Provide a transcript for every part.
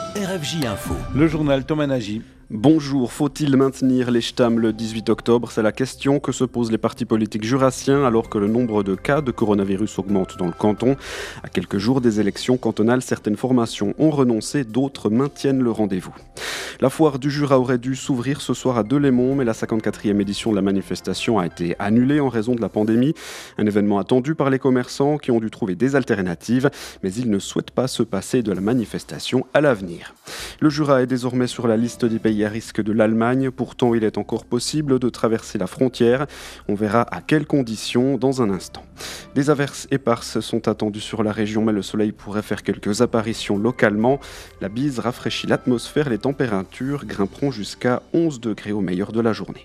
RFJ Info. Le journal Thomas Nagy. Bonjour, faut-il maintenir les STAM le 18 octobre? C'est la question que se posent les partis politiques jurassiens alors que le nombre de cas de coronavirus augmente dans le canton. À quelques jours des élections cantonales, certaines formations ont renoncé, d'autres maintiennent le rendez-vous. La foire du Jura aurait dû s'ouvrir ce soir à Delémont, mais la 54e édition de la manifestation a été annulée en raison de la pandémie. Un événement attendu par les commerçants qui ont dû trouver des alternatives, mais ils ne souhaitent pas se passer de la manifestation à l'avenir. Le Jura est désormais sur la liste des pays à risque de l'Allemagne. Pourtant, il est encore possible de traverser la frontière. On verra à quelles conditions dans un instant. Des averses éparses sont attendues sur la région, mais le soleil pourrait faire quelques apparitions localement. La bise rafraîchit l'atmosphère, les températures grimperont jusqu'à 11 degrés au meilleur de la journée.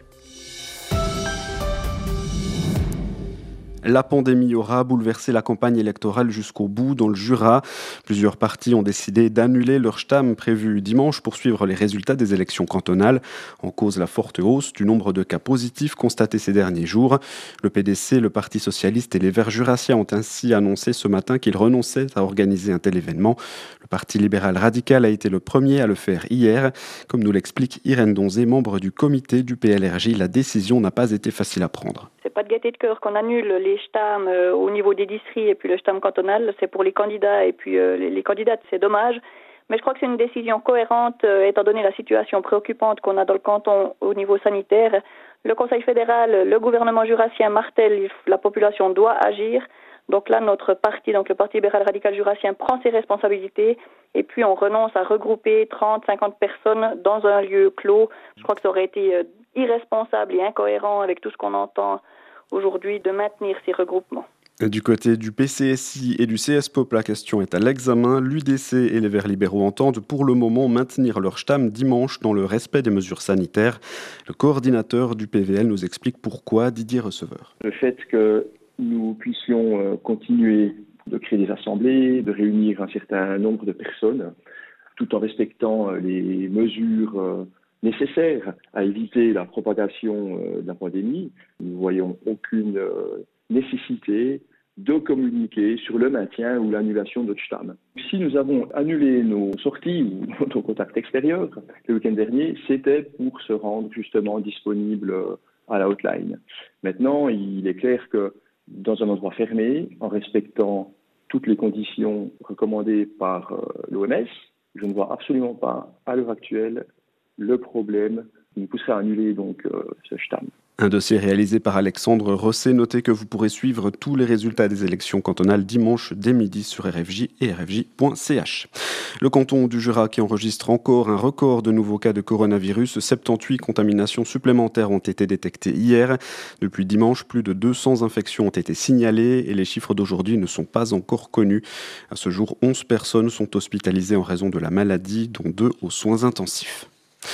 La pandémie aura bouleversé la campagne électorale jusqu'au bout dans le Jura. Plusieurs partis ont décidé d'annuler leur STAM prévu dimanche pour suivre les résultats des élections cantonales. En cause, la forte hausse du nombre de cas positifs constatés ces derniers jours. Le PDC, le Parti socialiste et les Verts jurassiens ont ainsi annoncé ce matin qu'ils renonçaient à organiser un tel événement. Le Parti libéral radical a été le premier à le faire hier. Comme nous l'explique Irène Donzé, membre du comité du PLRJ, la décision n'a pas été facile à prendre. C'est pas de gaieté de cœur qu'on annule les STAM au niveau des districts et puis le STAM cantonal. C'est pour les candidats et puis les candidates, c'est dommage. Mais je crois que c'est une décision cohérente étant donné la situation préoccupante qu'on a dans le canton au niveau sanitaire. Le Conseil fédéral, le gouvernement jurassien martèle, la population doit agir. Donc là, notre parti, donc le Parti libéral radical jurassien, prend ses responsabilités et puis on renonce à regrouper 30, 50 personnes dans un lieu clos. Je crois que ça aurait été irresponsable et incohérent avec tout ce qu'on entend aujourd'hui de maintenir ces regroupements. Du côté du PCSI et du CSPOP, la question est à l'examen. L'UDC et les Verts libéraux entendent pour le moment maintenir leur STAM dimanche dans le respect des mesures sanitaires. Le coordinateur du PVL nous explique pourquoi. Didier Receveur. Le fait que nous puissions continuer de créer des assemblées, de réunir un certain nombre de personnes, tout en respectant les mesures nécessaires à éviter la propagation de la pandémie, nous ne voyons aucune nécessité de communiquer sur le maintien ou l'annulation de notre STAM. Si nous avons annulé nos sorties ou nos contacts extérieurs le week-end dernier, c'était pour se rendre justement disponible à la hotline. Maintenant, il est clair que dans un endroit fermé, en respectant toutes les conditions recommandées par l'OMS, je ne vois absolument pas, à l'heure actuelle, le problème qui nous pousserait à annuler donc ce STAM. Un dossier réalisé par Alexandre Rosset. Notez que vous pourrez suivre tous les résultats des élections cantonales dimanche dès midi sur RFJ et rfj.ch. Le canton du Jura qui enregistre encore un record de nouveaux cas de coronavirus. 78 contaminations supplémentaires ont été détectées hier. Depuis dimanche, plus de 200 infections ont été signalées et les chiffres d'aujourd'hui ne sont pas encore connus. À ce jour, 11 personnes sont hospitalisées en raison de la maladie, dont 2 aux soins intensifs.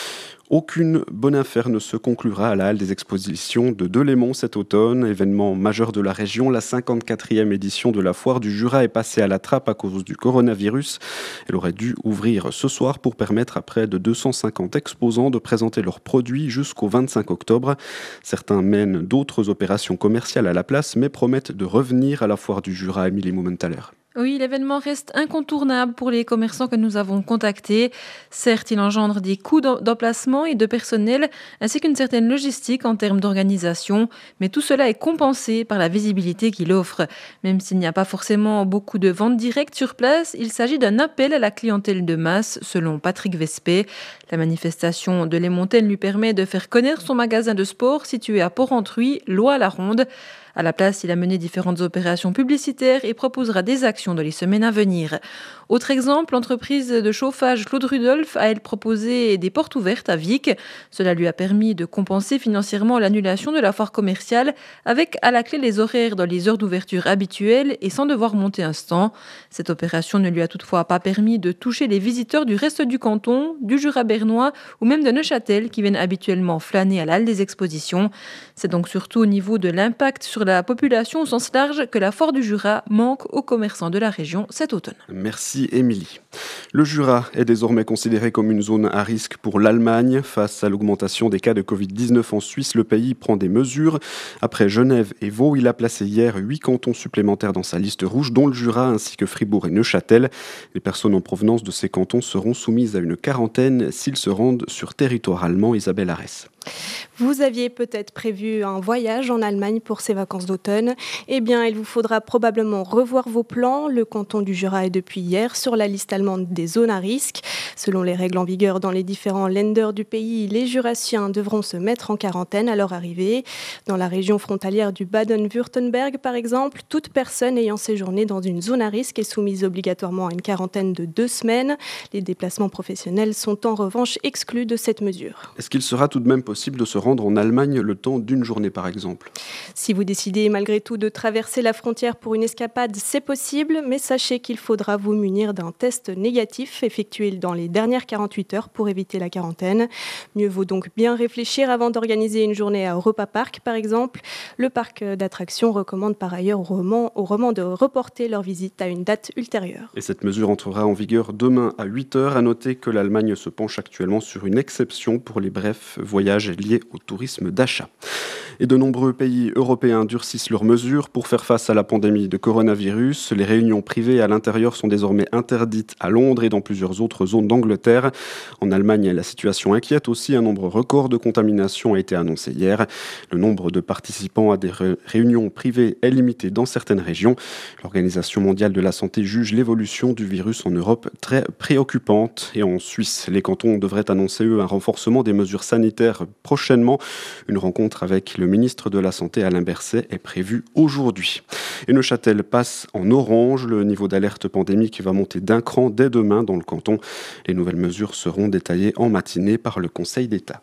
Aucune bonne affaire ne se conclura à la halle des expositions de Delémont cet automne. Événement majeur de la région, la 54e édition de la foire du Jura est passée à la trappe à cause du coronavirus. Elle aurait dû ouvrir ce soir pour permettre à près de 250 exposants de présenter leurs produits jusqu'au 25 octobre. Certains mènent d'autres opérations commerciales à la place, mais promettent de revenir à la foire du Jura. Émilie Mumenthaler. Oui, l'événement reste incontournable pour les commerçants que nous avons contactés. Certes, il engendre des coûts d'emplacement et de personnel, ainsi qu'une certaine logistique en termes d'organisation, mais tout cela est compensé par la visibilité qu'il offre. Même s'il n'y a pas forcément beaucoup de ventes directes sur place, il s'agit d'un appel à la clientèle de masse, selon Patrick Vespé. La manifestation de Lémontaine lui permet de faire connaître son magasin de sport situé à Port-Rentruy, Lois-la-Ronde. À la place, il a mené différentes opérations publicitaires et proposera des actions dans les semaines à venir. Autre exemple, l'entreprise de chauffage Claude Rudolph a elle proposé des portes ouvertes à Vic. Cela lui a permis de compenser financièrement l'annulation de la foire commerciale avec à la clé les horaires dans les heures d'ouverture habituelles et sans devoir monter un stand. Cette opération ne lui a toutefois pas permis de toucher les visiteurs du reste du canton, du Jura bernois ou même de Neuchâtel qui viennent habituellement flâner à la halle des expositions. C'est donc surtout au niveau de l'impact sur sur la population au sens large que la Fort du Jura manque aux commerçants de la région cet automne. Merci Émilie. Le Jura est désormais considéré comme une zone à risque pour l'Allemagne. Face à l'augmentation des cas de Covid-19 en Suisse, le pays prend des mesures. Après Genève et Vaud, il a placé hier 8 cantons supplémentaires dans sa liste rouge, dont le Jura ainsi que Fribourg et Neuchâtel. Les personnes en provenance de ces cantons seront soumises à une quarantaine s'ils se rendent sur territoire allemand. Isabelle Arès. Vous aviez peut-être prévu un voyage en Allemagne pour ces vacances d'automne. Eh bien, il vous faudra probablement revoir vos plans. Le canton du Jura est depuis hier sur la liste allemande des zones à risque. Selon les règles en vigueur dans les différents Länder du pays, les Jurassiens devront se mettre en quarantaine à leur arrivée. Dans la région frontalière du Baden-Württemberg, par exemple, toute personne ayant séjourné dans une zone à risque est soumise obligatoirement à une quarantaine de 2 semaines. Les déplacements professionnels sont en revanche exclus de cette mesure. Est-ce qu'il sera tout de même possible de se rendre en Allemagne le temps d'une journée par exemple? Si vous décidez malgré tout de traverser la frontière pour une escapade, c'est possible, mais sachez qu'il faudra vous munir d'un test négatif effectué dans les dernières 48 heures pour éviter la quarantaine. Mieux vaut donc bien réfléchir avant d'organiser une journée à Europa Park par exemple. Le parc d'attractions recommande par ailleurs aux romans de reporter leur visite à une date ultérieure. Et cette mesure entrera en vigueur demain à 8h. À noter que l'Allemagne se penche actuellement sur une exception pour les brefs voyages liés au tourisme d'achat. Et de nombreux pays européens durcissent leurs mesures pour faire face à la pandémie de coronavirus. Les réunions privées à l'intérieur sont désormais interdites à Londres et dans plusieurs autres zones d'Angleterre. En Allemagne, la situation inquiète aussi. Un nombre record de contaminations a été annoncé hier. Le nombre de participants à des réunions privées est limité dans certaines régions. L'Organisation mondiale de la santé juge l'évolution du virus en Europe très préoccupante. Et en Suisse, les cantons devraient annoncer, eux, un renforcement des mesures sanitaires prochainement. Une rencontre avec le ministre de la Santé, Alain Berset, est prévue aujourd'hui. Et Neuchâtel passe en orange. Le niveau d'alerte pandémique va monter d'un cran dès demain dans le canton. Les nouvelles mesures seront détaillées en matinée par le Conseil d'État.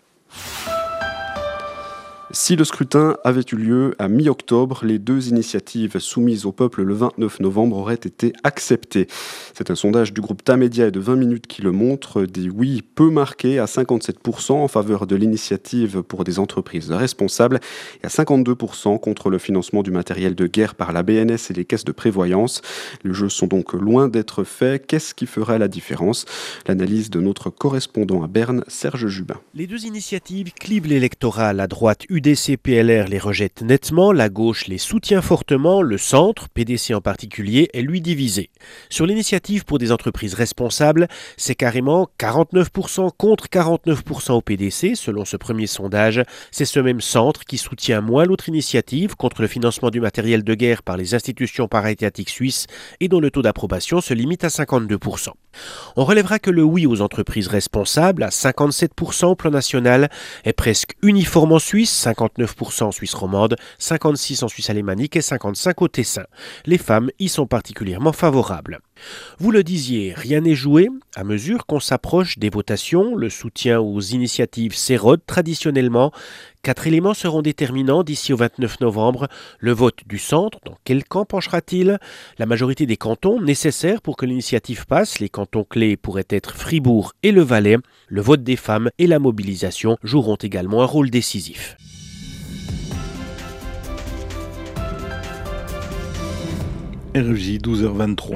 Si le scrutin avait eu lieu à mi-octobre, les 2 initiatives soumises au peuple le 29 novembre auraient été acceptées. C'est un sondage du groupe Tamedia et de 20 minutes qui le montre. Des oui peu marqués à 57% en faveur de l'initiative pour des entreprises responsables et à 52% contre le financement du matériel de guerre par la BNS et les caisses de prévoyance. Les jeux sont donc loin d'être faits. Qu'est-ce qui fera la différence? L'analyse de notre correspondant à Berne, Serge Jubin. Les 2 initiatives clivent l'électorat. La droite UDC-PLR les rejette nettement, la gauche les soutient fortement, le centre, PDC en particulier, est lui divisé. Sur l'initiative pour des entreprises responsables, c'est carrément 49% contre 49% au PDC, selon ce premier sondage. C'est ce même centre qui soutient moins l'autre initiative contre le financement du matériel de guerre par les institutions para-étatiques suisses et dont le taux d'approbation se limite à 52%. On relèvera que le oui aux entreprises responsables, à 57% au plan national, est presque uniforme en Suisse, 59% en Suisse romande, 56% en Suisse alémanique et 55% au Tessin. Les femmes y sont particulièrement favorables. Vous le disiez, rien n'est joué. À mesure qu'on s'approche des votations, le soutien aux initiatives s'érode traditionnellement. 4 éléments seront déterminants d'ici au 29 novembre. Le vote du centre, dans quel camp penchera-t-il? La majorité des cantons nécessaires pour que l'initiative passe, les cantons clés pourraient être Fribourg et le Valais. Le vote des femmes et la mobilisation joueront également un rôle décisif. RJ 12h23.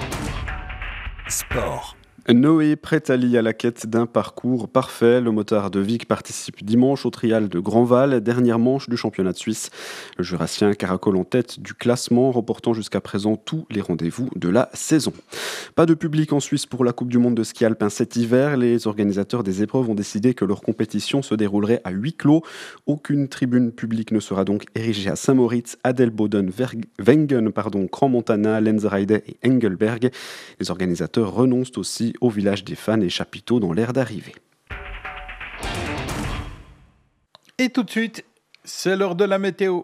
Sport. Noé Prétali à la quête d'un parcours parfait. Le motard de Vic participe dimanche au trial de Grandval, dernière manche du championnat de Suisse. Le Jurassien caracole en tête du classement, remportant jusqu'à présent tous les rendez-vous de la saison. Pas de public en Suisse pour la Coupe du monde de ski alpin cet hiver. Les organisateurs des épreuves ont décidé que leur compétition se déroulerait à huis clos. Aucune tribune publique ne sera donc érigée à Saint-Moritz, Adelboden, Wengen, Crans-Montana, Lenzerheide et Engelberg. Les organisateurs renoncent aussi au village des fans et chapiteaux dans l'aire d'arrivée. Et tout de suite, c'est l'heure de la météo.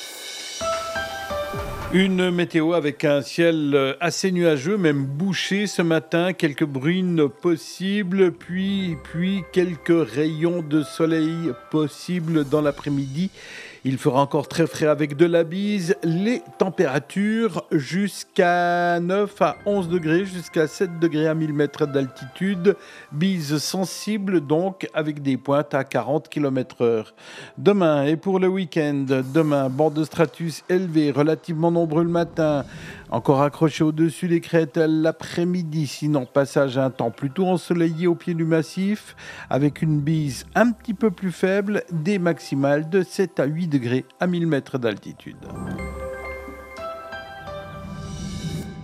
Une météo avec un ciel assez nuageux, même bouché ce matin, quelques bruines possibles, puis quelques rayons de soleil possibles dans l'après-midi. Il fera encore très frais avec de la bise. Les températures jusqu'à 9 à 11 degrés, jusqu'à 7 degrés à 1000 mètres d'altitude. Bise sensible donc avec des pointes à 40 km/h. Demain et pour le week-end, demain, bande de stratus élevé, relativement nombreux le matin. Encore accroché au-dessus des crêtes l'après-midi, sinon passage à un temps plutôt ensoleillé au pied du massif, avec une bise un petit peu plus faible, des maximales de 7 à 8 degrés à 1000 mètres d'altitude.